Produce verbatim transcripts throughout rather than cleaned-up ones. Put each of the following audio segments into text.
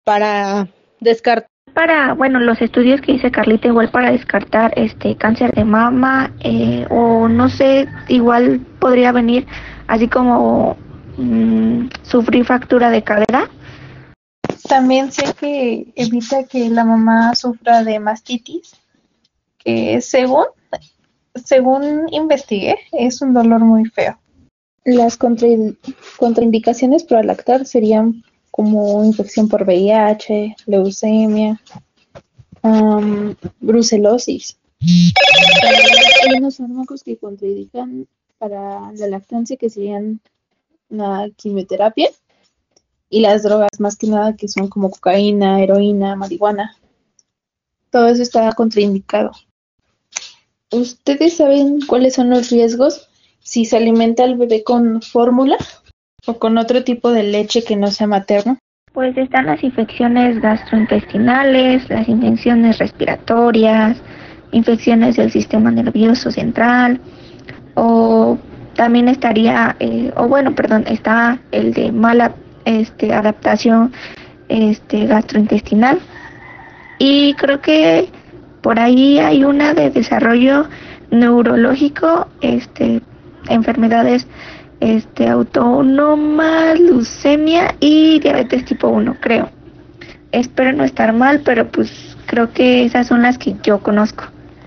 para descartar. Para, bueno, los estudios que dice Carlita, igual para descartar este cáncer de mama, eh, o no sé, igual podría venir así como mm, sufrir fractura de cadera. También sé que evita que la mamá sufra de mastitis, que según, según investigué, es un dolor muy feo. Las contra- contraindicaciones para lactar serían como infección por V I H, leucemia, um, brucelosis. Hay unos fármacos que contraindican para la lactancia que serían la quimioterapia y las drogas más que nada que son como cocaína, heroína, marihuana. Todo eso está contraindicado. ¿Ustedes saben cuáles son los riesgos si se alimenta al bebé con fórmula o con otro tipo de leche que no sea materno? Pues están las infecciones gastrointestinales, las infecciones respiratorias, infecciones del sistema nervioso central, o también estaría, eh, o bueno, perdón, está el de mala este, adaptación este, gastrointestinal. Y creo que por ahí hay una de desarrollo neurológico, este, enfermedades este, autónomas, leucemia y diabetes tipo uno, creo. Espero no estar mal, pero pues creo que esas son las que yo conozco.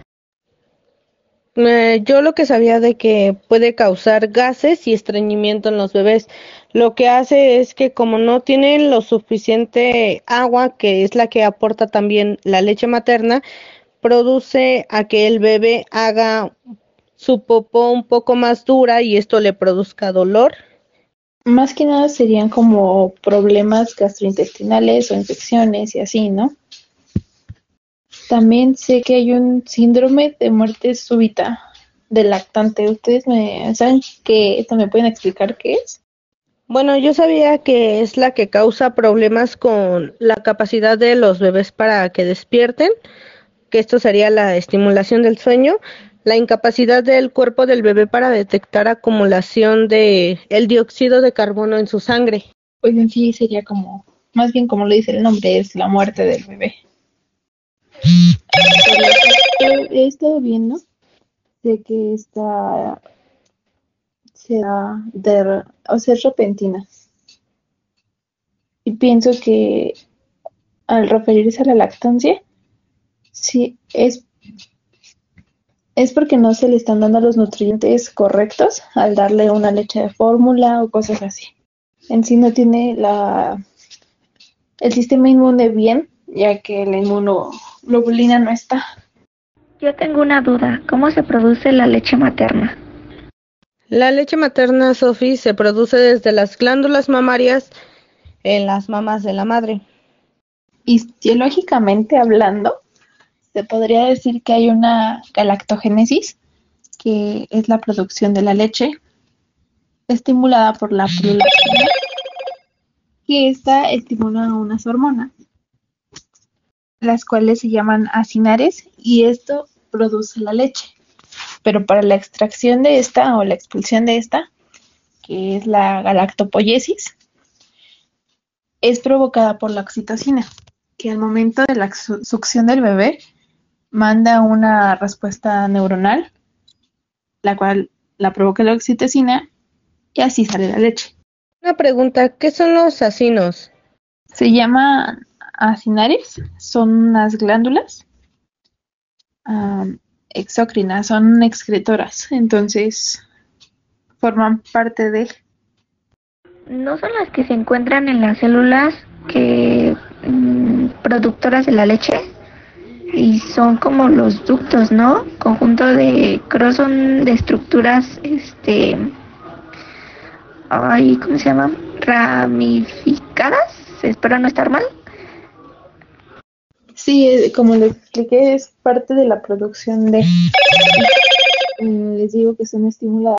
Eh, yo lo que sabía de que puede causar gases y estreñimiento en los bebés, lo que hace es que como no tienen lo suficiente agua, que es la que aporta también la leche materna, produce a que el bebé haga su popó un poco más dura y esto le produzca dolor. Más que nada serían como problemas gastrointestinales o infecciones y así, ¿no? También sé que hay un síndrome de muerte súbita del lactante. ¿Ustedes me saben qué esto me pueden explicar qué es? Bueno, yo sabía que es la que causa problemas con la capacidad de los bebés para que despierten, que esto sería la estimulación del sueño, la incapacidad del cuerpo del bebé para detectar acumulación de el dióxido de carbono en su sangre. Pues en sí sería como, más bien como lo dice el nombre, es la muerte del bebé. Por lo que he estado viendo, sé que esta sea de, o sea, es repentina. Y pienso que al referirse a la lactancia, sí, es, es porque no se le están dando los nutrientes correctos al darle una leche de fórmula o cosas así. En sí no tiene la, el sistema inmune bien, ya que la inmunoglobulina no está. Yo tengo una duda, ¿cómo se produce la leche materna? La leche materna, Sophie, se produce desde las glándulas mamarias en las mamas de la madre. Histológicamente hablando, se podría decir que hay una galactogénesis, que es la producción de la leche, estimulada por la prolactina, que esta estimula unas hormonas, las cuales se llaman acinares, y esto produce la leche. Pero para la extracción de esta o la expulsión de esta, que es la galactopoiesis, es provocada por la oxitocina, que al momento de la su- succión del bebé manda una respuesta neuronal, la cual la provoca la oxitocina y así sale la leche. Una pregunta, ¿qué son los acinos? Se llaman acinares, son unas glándulas um, exócrinas, son excretoras, entonces forman parte de... ¿No son las que se encuentran en las células que mm, productoras de la leche? Y son como los ductos, ¿no? Conjunto de, creo son de estructuras, este, ay, ¿cómo se llaman? Ramificadas, espero no estar mal. Sí, eh, como les expliqué, es parte de la producción de... eh, les digo que son estimuladas